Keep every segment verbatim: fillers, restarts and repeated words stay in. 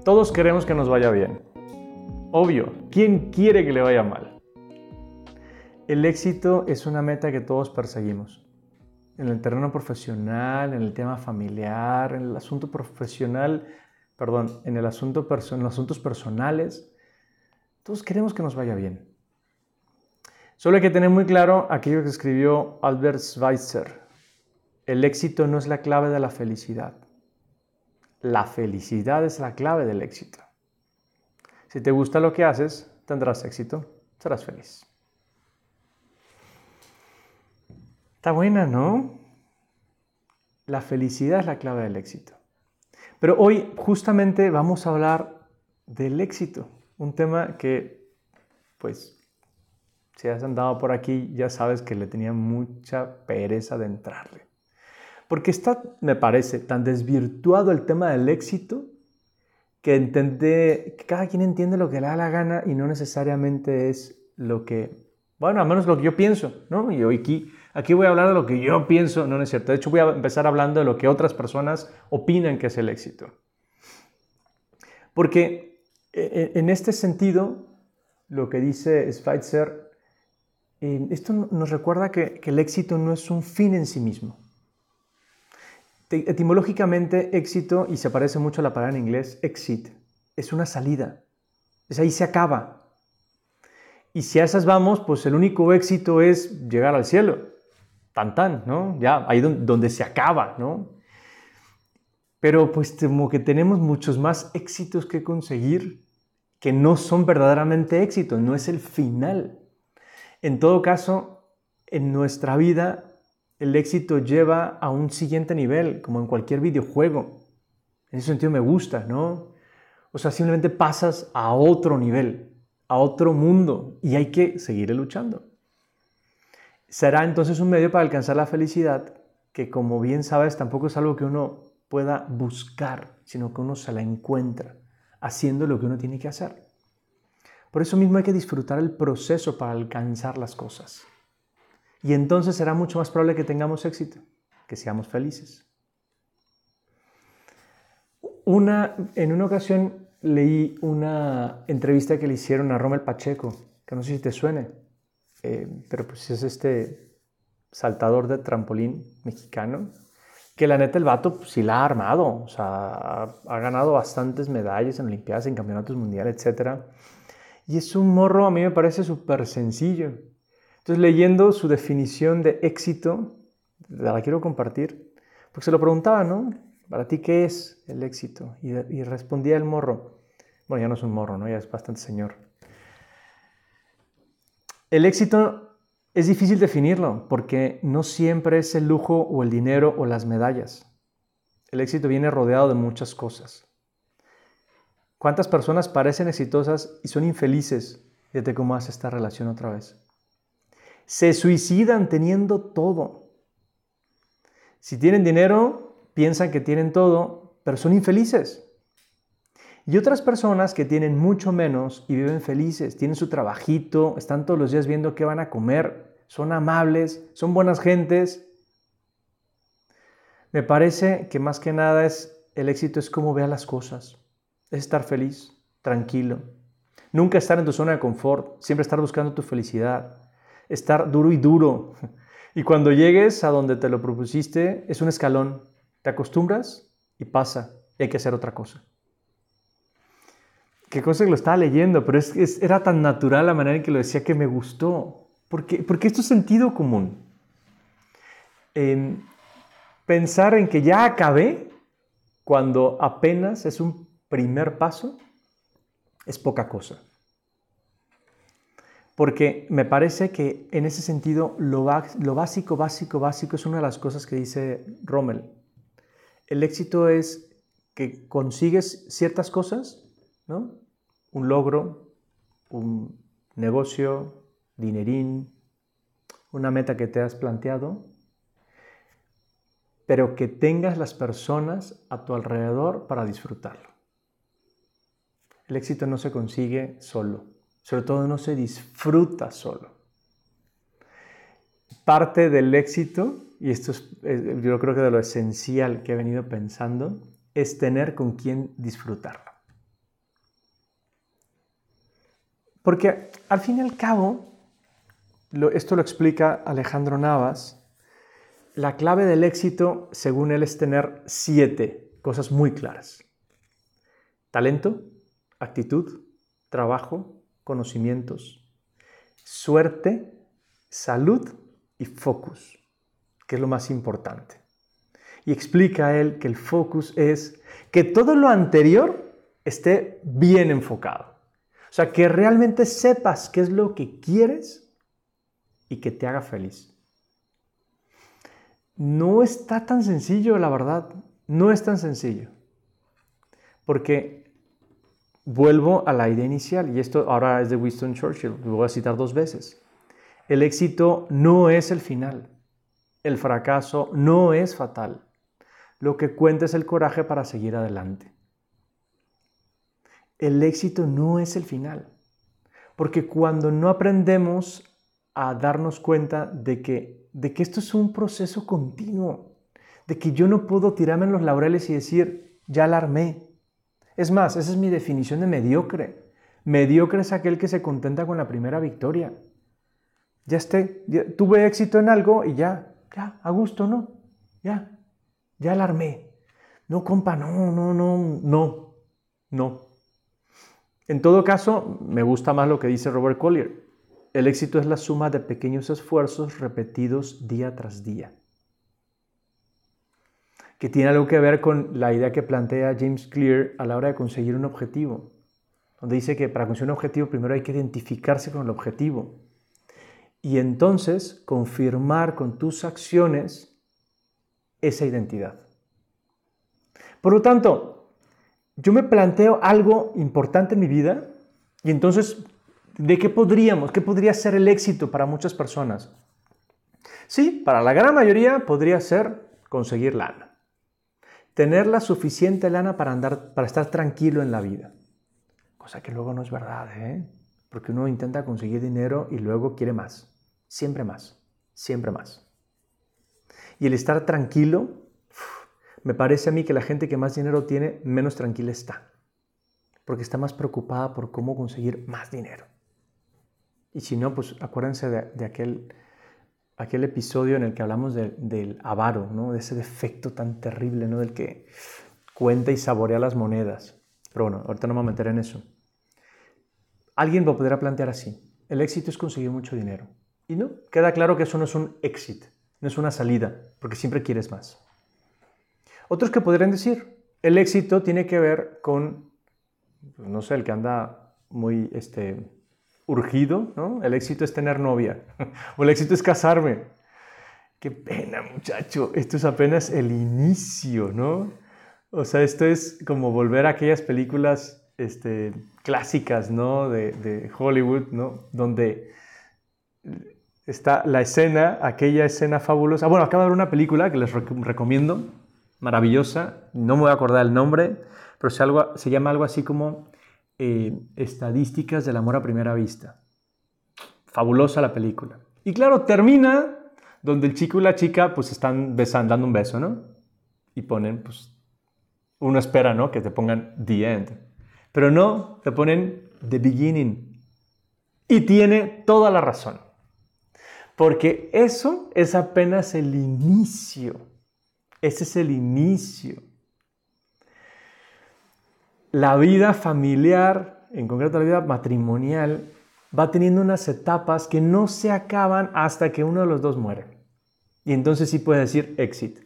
Todos queremos que nos vaya bien. Obvio, ¿quién quiere que le vaya mal? El éxito es una meta que todos perseguimos. En el terreno profesional, en el tema familiar, en el asunto profesional, perdón, en el asunto perso- en los asuntos personales, todos queremos que nos vaya bien. Solo hay que tener muy claro aquello que escribió Albert Schweitzer. El éxito no es la clave de la felicidad. La felicidad es la clave del éxito. Si te gusta lo que haces, tendrás éxito, serás feliz. Está buena, ¿no? La felicidad es la clave del éxito. Pero hoy justamente vamos a hablar del éxito, un tema que, pues, si has andado por aquí, ya sabes que le tenía mucha pereza de entrarle. Porque está, me parece, tan desvirtuado el tema del éxito que, entende, que cada quien entiende lo que le da la gana y no necesariamente es lo que, bueno, al menos lo que yo pienso, ¿no? Y hoy aquí, aquí voy a hablar de lo que yo pienso, no, no es cierto. De hecho, voy a empezar hablando de lo que otras personas opinan que es el éxito. Porque en este sentido, lo que dice Schweitzer, esto nos recuerda que, que el éxito no es un fin en sí mismo. Etimológicamente, éxito, y se parece mucho a la palabra en inglés, exit, es una salida. Es ahí se acaba. Y si a esas vamos, pues el único éxito es llegar al cielo. Tan tan, ¿no? Ya, ahí donde, donde se acaba, ¿no? Pero pues como que tenemos muchos más éxitos que conseguir que no son verdaderamente éxitos, no es el final. En todo caso, en nuestra vida, el éxito lleva a un siguiente nivel, como en cualquier videojuego. En ese sentido me gusta, ¿no? O sea, simplemente pasas a otro nivel, a otro mundo, y hay que seguir luchando. Será entonces un medio para alcanzar la felicidad, que como bien sabes, tampoco es algo que uno pueda buscar, sino que uno se la encuentra, haciendo lo que uno tiene que hacer. Por eso mismo hay que disfrutar el proceso para alcanzar las cosas. Y entonces será mucho más probable que tengamos éxito, que seamos felices. Una, en una ocasión leí una entrevista que le hicieron a Rommel Pacheco, que no sé si te suene, eh, pero pues es este saltador de trampolín mexicano, que la neta el vato pues, sí la ha armado, o sea, ha, ha ganado bastantes medallas en Olimpiadas, en campeonatos mundiales, etcétera. Y es un morro, a mí me parece súper sencillo. Entonces, leyendo su definición de éxito, la quiero compartir, porque se lo preguntaba, ¿no? ¿Para ti qué es el éxito? Y, y respondía el morro. Bueno, ya no es un morro, ¿no? Ya es bastante señor. El éxito es difícil definirlo, porque no siempre es el lujo o el dinero o las medallas. El éxito viene rodeado de muchas cosas. ¿Cuántas personas parecen exitosas y son infelices? Fíjate cómo hace esta relación otra vez. Se suicidan teniendo todo. Si tienen dinero, piensan que tienen todo, pero son infelices. Y otras personas que tienen mucho menos y viven felices, tienen su trabajito, están todos los días viendo qué van a comer, son amables, son buenas gentes. Me parece que más que nada es, el éxito es cómo veas las cosas, es estar feliz, tranquilo. Nunca estar en tu zona de confort, siempre estar buscando tu felicidad. Estar duro y duro. Y cuando llegues a donde te lo propusiste, es un escalón. Te acostumbras y pasa. Y hay que hacer otra cosa. Qué cosa que lo estaba leyendo, pero es, es, era tan natural la manera en que lo decía que me gustó. Porque, porque esto es sentido común. Eh, pensar en que ya acabé cuando apenas es un primer paso es poca cosa. Porque me parece que en ese sentido lo, lo básico, básico, básico es una de las cosas que dice Rommel. El éxito es que consigues ciertas cosas, ¿no? Un logro, un negocio, dinerín, una meta que te has planteado, pero que tengas las personas a tu alrededor para disfrutarlo. El éxito no se consigue solo. Sobre todo no se disfruta solo. Parte del éxito, y esto es yo creo que de lo esencial que he venido pensando, es tener con quién disfrutarlo. Porque al fin y al cabo, lo, esto lo explica Alejandro Navas, la clave del éxito, según él, es tener siete cosas muy claras. Talento, actitud, trabajo, conocimientos, suerte, salud y focus, que es lo más importante. Y explica él que el focus es que todo lo anterior esté bien enfocado. O sea, que realmente sepas qué es lo que quieres y que te haga feliz. No está tan sencillo, la verdad. No es tan sencillo. Porque vuelvo a la idea inicial, y esto ahora es de Winston Churchill, lo voy a citar dos veces. El éxito no es el final. El fracaso no es fatal. Lo que cuenta es el coraje para seguir adelante. El éxito no es el final. Porque cuando no aprendemos a darnos cuenta de que, de que esto es un proceso continuo, de que yo no puedo tirarme en los laureles y decir, ya la armé. Es más, esa es mi definición de mediocre. Mediocre es aquel que se contenta con la primera victoria. Ya esté, ya, tuve éxito en algo y ya, ya, a gusto, ¿no? Ya, ya la armé. No, compa, no, no, no, no, no. En todo caso, me gusta más lo que dice Robert Collier. El éxito es la suma de pequeños esfuerzos repetidos día tras día. Que tiene algo que ver con la idea que plantea James Clear a la hora de conseguir un objetivo. Donde dice que para conseguir un objetivo primero hay que identificarse con el objetivo. Y entonces confirmar con tus acciones esa identidad. Por lo tanto, yo me planteo algo importante en mi vida y entonces, ¿de qué podríamos? ¿Qué podría ser el éxito para muchas personas? Sí, para la gran mayoría podría ser conseguir lana. Tener la suficiente lana para, andar, para estar tranquilo en la vida. Cosa que luego no es verdad, ¿eh? Porque uno intenta conseguir dinero y luego quiere más. Siempre más. Siempre más. Y el estar tranquilo, me parece a mí que la gente que más dinero tiene, menos tranquila está. Porque está más preocupada por cómo conseguir más dinero. Y si no, pues acuérdense de, de aquel, aquel episodio en el que hablamos de, del avaro, ¿no? De ese defecto tan terrible, ¿no? Del que cuenta y saborea las monedas. Pero bueno, ahorita no me voy a meter en eso. Alguien lo podrá plantear así. El éxito es conseguir mucho dinero. Y no, queda claro que eso no es un exit, no es una salida, porque siempre quieres más. Otros que podrían decir, el éxito tiene que ver con, no sé, el que anda muy este, urgido, ¿no? El éxito es tener novia, o el éxito es casarme. Qué pena, muchacho, esto es apenas el inicio, ¿no? O sea, esto es como volver a aquellas películas este, clásicas, ¿no? De, de Hollywood, ¿no? Donde está la escena, aquella escena fabulosa. Bueno, acabo de ver una película que les rec- recomiendo, maravillosa, no me voy a acordar el nombre, pero se, algo, se llama algo así como eh, Estadísticas del amor a primera vista. Fabulosa la película. Y claro, termina donde el chico y la chica pues están besando, dando un beso, ¿no? Y ponen, pues, uno espera, ¿no? Que te pongan the end. Pero no, te ponen the beginning. Y tiene toda la razón. Porque eso es apenas el inicio. Ese es el inicio. La vida familiar, en concreto la vida matrimonial, va teniendo unas etapas que no se acaban hasta que uno de los dos muere. Y entonces sí puedes decir éxito.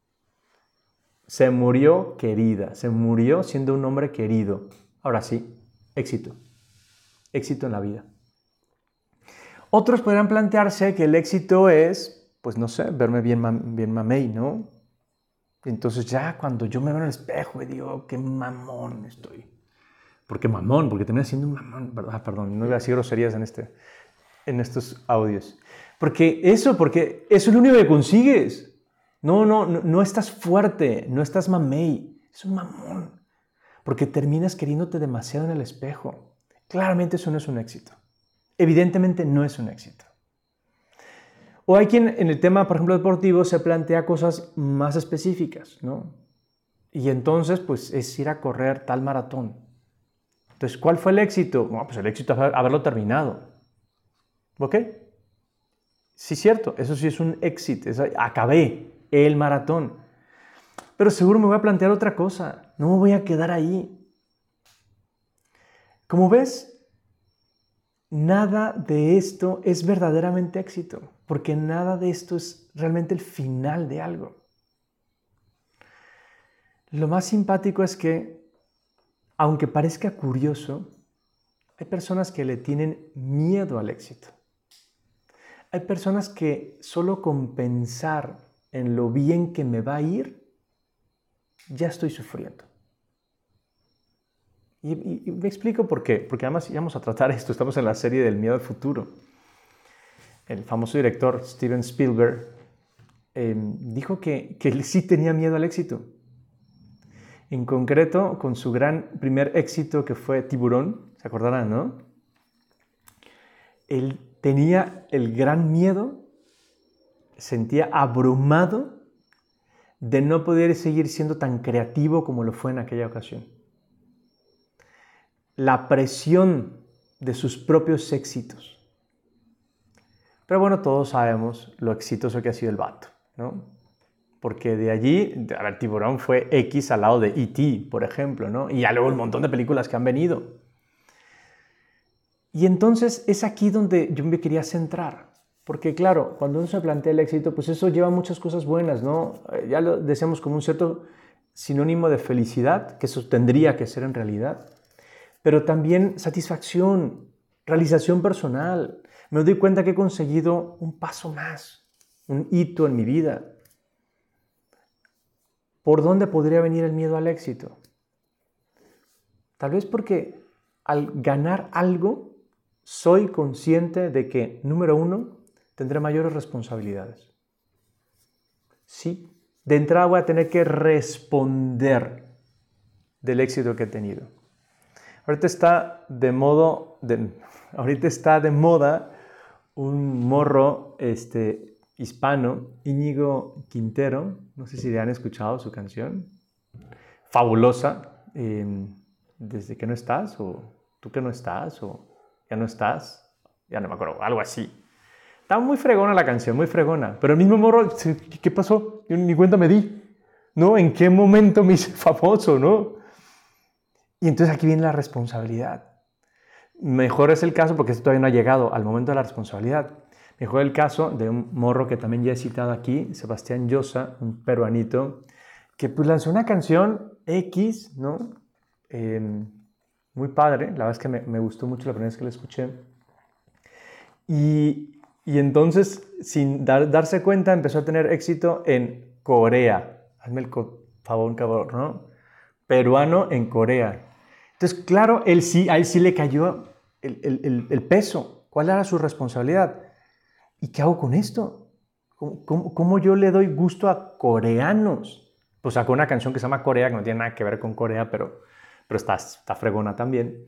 Se murió querida, se murió siendo un hombre querido. Ahora sí, éxito. Éxito en la vida. Otros podrían plantearse que el éxito es, pues no sé, verme bien, bien mamey, ¿no? Entonces ya cuando yo me veo en el espejo y digo, qué mamón estoy. ¿Por qué mamón? Porque termina siendo un mamón, ¿verdad? Perdón, no iba a decir groserías en, este, en estos audios. Porque eso, porque eso es lo único que consigues. No, no, no, no estás fuerte, no estás mamey. Es un mamón. Porque terminas queriéndote demasiado en el espejo. Claramente eso no es un éxito. Evidentemente no es un éxito. O hay quien en el tema, por ejemplo, deportivo, se plantea cosas más específicas, ¿no? Y entonces, pues, es ir a correr tal maratón. Entonces, ¿cuál fue el éxito? Bueno, pues el éxito es haberlo terminado. ¿Ok? Sí, cierto, eso sí es un éxito. Es, acabé el maratón. Pero seguro me voy a plantear otra cosa. No me voy a quedar ahí. Como ves, nada de esto es verdaderamente éxito, porque nada de esto es realmente el final de algo. Lo más simpático es que, aunque parezca curioso, hay personas que le tienen miedo al éxito. Hay personas que solo con pensar en lo bien que me va a ir, ya estoy sufriendo. Y, y, y me explico por qué, porque además íbamos a tratar esto, estamos en la serie del miedo al futuro. El famoso director Steven Spielberg eh, dijo que, que él sí tenía miedo al éxito. En concreto, con su gran primer éxito que fue Tiburón, ¿se acordarán, no? Él tenía el gran miedo, sentía abrumado de no poder seguir siendo tan creativo como lo fue en aquella ocasión. La presión de sus propios éxitos. Pero bueno, todos sabemos lo exitoso que ha sido el vato, ¿no? Porque de allí, a ver, Tiburón fue X al lado de E T, por ejemplo, ¿no? Y ya luego un montón de películas que han venido. Y entonces es aquí donde yo me quería centrar. Porque claro, cuando uno se plantea el éxito, pues eso lleva muchas cosas buenas, ¿no? Ya lo decíamos como un cierto sinónimo de felicidad, que eso tendría que ser en realidad. Pero también satisfacción, realización personal. Me doy cuenta que he conseguido un paso más, un hito en mi vida. ¿Por dónde podría venir el miedo al éxito? Tal vez porque al ganar algo, soy consciente de que, número uno, tendré mayores responsabilidades. Sí, de entrada voy a tener que responder del éxito que he tenido. Ahorita está de modo, de, ahorita está de moda un morro este, hispano, Íñigo Quintero, no sé si han escuchado su canción, fabulosa, eh, desde que no estás, o tú que no estás, o ya no estás, ya no me acuerdo, algo así. Estaba muy fregona la canción, muy fregona, pero el mismo morro, ¿qué pasó? Yo ni cuenta me di, ¿no? ¿En qué momento me hice famoso, no? Y entonces aquí viene la responsabilidad. Mejor es el caso, porque esto todavía no ha llegado al momento de la responsabilidad. Mejor el caso de un morro que también ya he citado aquí, Sebastián Llosa, un peruanito, que pues lanzó una canción X, ¿no? Eh, muy padre, la verdad es que me, me gustó mucho la primera vez que la escuché. Y, y entonces, sin dar, darse cuenta, empezó a tener éxito en Corea. Hazme el favor, cabrón, ¿no? Peruano en Corea. Entonces, claro, él sí, a él sí le cayó el, el, el peso. ¿Cuál era su responsabilidad? ¿Y qué hago con esto? ¿Cómo, cómo, cómo yo le doy gusto a coreanos? Pues sacó una canción que se llama Corea, que no tiene nada que ver con Corea, pero, pero está, está fregona también.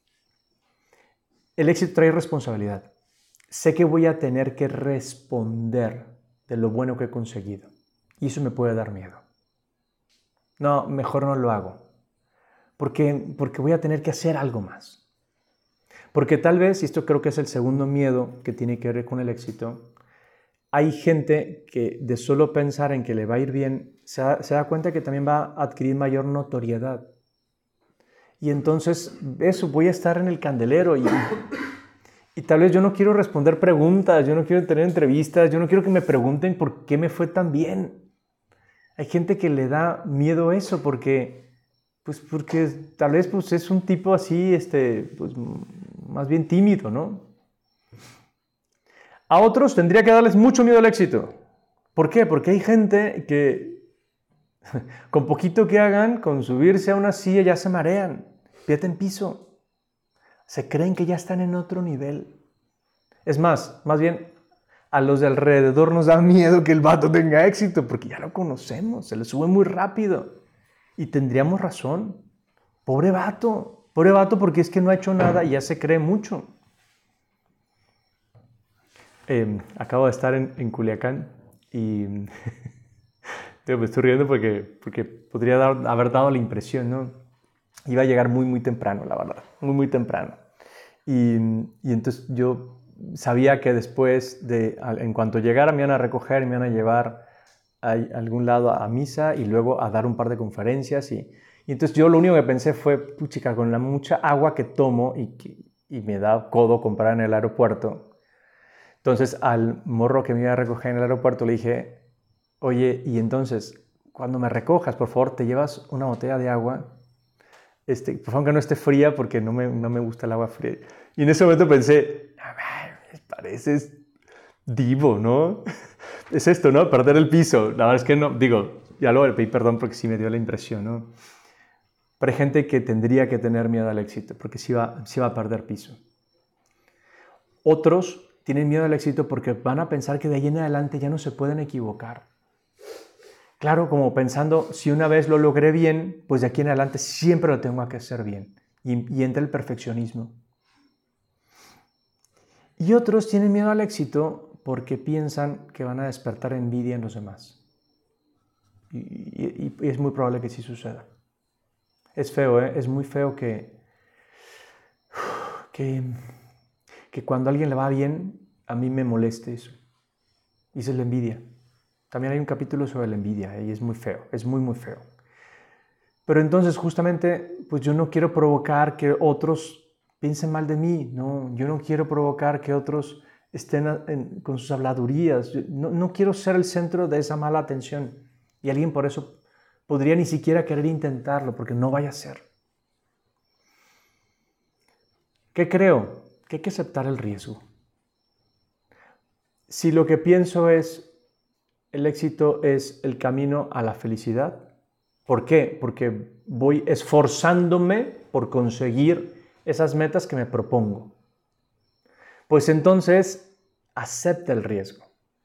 El éxito trae responsabilidad. Sé que voy a tener que responder de lo bueno que he conseguido. Y eso me puede dar miedo. No, mejor no lo hago. Porque, porque voy a tener que hacer algo más. Porque tal vez, y esto creo que es el segundo miedo que tiene que ver con el éxito, hay gente que de solo pensar en que le va a ir bien, se da, se da cuenta que también va a adquirir mayor notoriedad. Y entonces, eso, voy a estar en el candelero y, y tal vez yo no quiero responder preguntas, yo no quiero tener entrevistas, yo no quiero que me pregunten por qué me fue tan bien. Hay gente que le da miedo a eso porque... Pues porque tal vez pues, es un tipo así, este, pues, más bien tímido, ¿no? A otros tendría que darles mucho miedo al éxito. ¿Por qué? Porque hay gente que con poquito que hagan, con subirse a una silla ya se marean, pierden piso. Se creen que ya están en otro nivel. Es más, más bien a los de alrededor nos da miedo que el vato tenga éxito porque ya lo conocemos, se le sube muy rápido. Y tendríamos razón. Pobre vato, pobre vato porque es que no ha hecho nada y ya se cree mucho. Eh, acabo de estar en, en Culiacán y me estoy riendo porque, porque podría dar, haber dado la impresión, ¿no? Iba a llegar muy, muy temprano, la verdad, muy, muy temprano. Y, y entonces yo sabía que después, de, en cuanto llegara, me iban a recoger, me iban a llevar a algún lado a misa y luego a dar un par de conferencias. Y, y entonces yo lo único que pensé fue, puchica, con la mucha agua que tomo y, que, y me da codo comprar en el aeropuerto. Entonces al morro que me iba a recoger en el aeropuerto le dije, oye, y entonces, cuando me recojas, por favor, te llevas una botella de agua. Este, por favor, que no esté fría porque no me, no me gusta el agua fría. Y en ese momento pensé, pareces divo, ¿no? Es esto, ¿no? Perder el piso. La verdad es que no, digo, ya lo pedí perdón porque sí me dio la impresión, ¿no? Pero hay gente que tendría que tener miedo al éxito porque sí va, sí va a perder piso. Otros tienen miedo al éxito porque van a pensar que de ahí en adelante ya no se pueden equivocar. Claro, como pensando, si una vez lo logré bien, pues de aquí en adelante siempre lo tengo que hacer bien. Y, y entra el perfeccionismo. Y otros tienen miedo al éxito porque piensan que van a despertar envidia en los demás. Y, y, y es muy probable que sí suceda. Es feo, ¿eh? Es muy feo que, que, que cuando a alguien le va bien, a mí me moleste eso. Y esa es la envidia. También hay un capítulo sobre la envidia, ¿eh? Y es muy feo, es muy, muy feo. Pero entonces justamente, pues yo no quiero provocar que otros piensen mal de mí, no, yo no quiero provocar que otros estén en, con sus habladurías, no, no quiero ser el centro de esa mala atención. Y alguien por eso podría ni siquiera querer intentarlo, porque no vaya a ser. ¿Qué creo? Que hay que aceptar el riesgo. Si lo que pienso es, el éxito es el camino a la felicidad, ¿por qué? Porque voy esforzándome por conseguir esas metas que me propongo. Pues entonces, acepta el riesgo.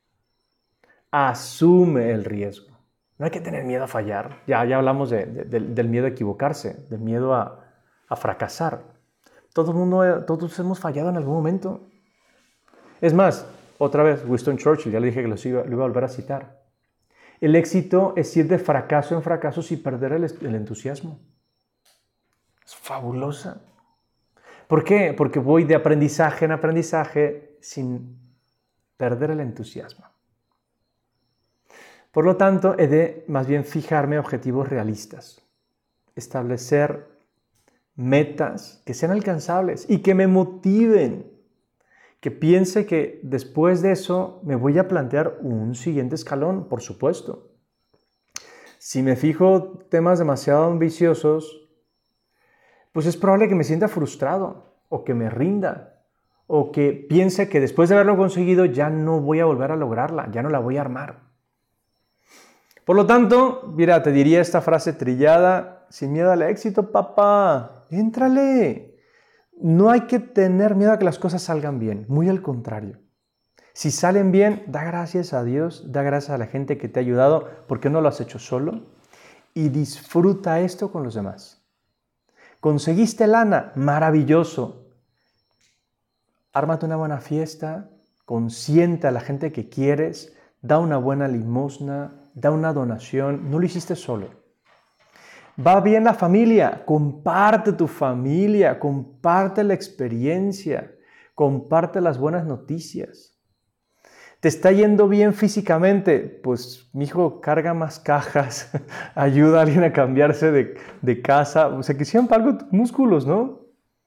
Asume el riesgo. No hay que tener miedo a fallar. Ya, ya hablamos de, de, de, del miedo a equivocarse, del miedo a, a fracasar. Todo el mundo, todos hemos fallado en algún momento. Es más, otra vez, Winston Churchill, ya le dije que lo iba, lo iba a volver a citar. El éxito es ir de fracaso en fracaso sin perder el, el entusiasmo. Es fabulosa. ¿Por qué? Porque voy de aprendizaje en aprendizaje sin perder el entusiasmo. Por lo tanto, he de más bien fijarme objetivos realistas, establecer metas que sean alcanzables y que me motiven, que piense que después de eso me voy a plantear un siguiente escalón, por supuesto. Si me fijo temas demasiado ambiciosos, pues es probable que me sienta frustrado o que me rinda o que piense que después de haberlo conseguido ya no voy a volver a lograrla, ya no la voy a armar. Por lo tanto, mira, te diría esta frase trillada, sin miedo al éxito, papá, éntrale. No hay que tener miedo a que las cosas salgan bien, muy al contrario. Si salen bien, da gracias a Dios, da gracias a la gente que te ha ayudado, porque no lo has hecho solo, y disfruta esto con los demás. ¿Conseguiste lana? Maravilloso. Ármate una buena fiesta, consiente a la gente que quieres, da una buena limosna, da una donación, no lo hiciste solo. Va bien la familia, comparte tu familia, comparte la experiencia, comparte las buenas noticias. ¿Te está yendo bien físicamente? Pues, mijo, carga más cajas, ayuda a alguien a cambiarse de, de casa, o sea, que sean para algo tus músculos, ¿no?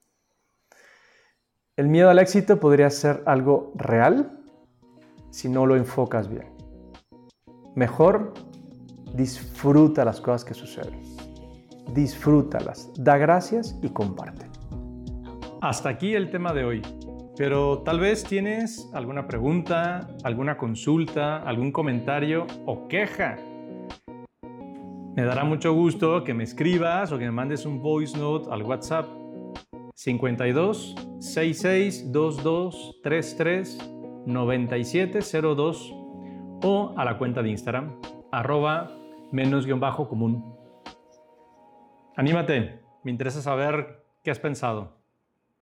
El miedo al éxito podría ser algo real si no lo enfocas bien. Mejor disfruta las cosas que suceden. Disfrútalas, da gracias y comparte. Hasta aquí el tema de hoy. Pero tal vez tienes alguna pregunta, alguna consulta, algún comentario o queja. Me dará mucho gusto que me escribas o que me mandes un voice note al WhatsApp cincuenta y dos, sesenta y seis, veintidós, treinta y tres, noventa y siete cero dos o a la cuenta de Instagram, arroba menos guión bajo común. Anímate, me interesa saber qué has pensado.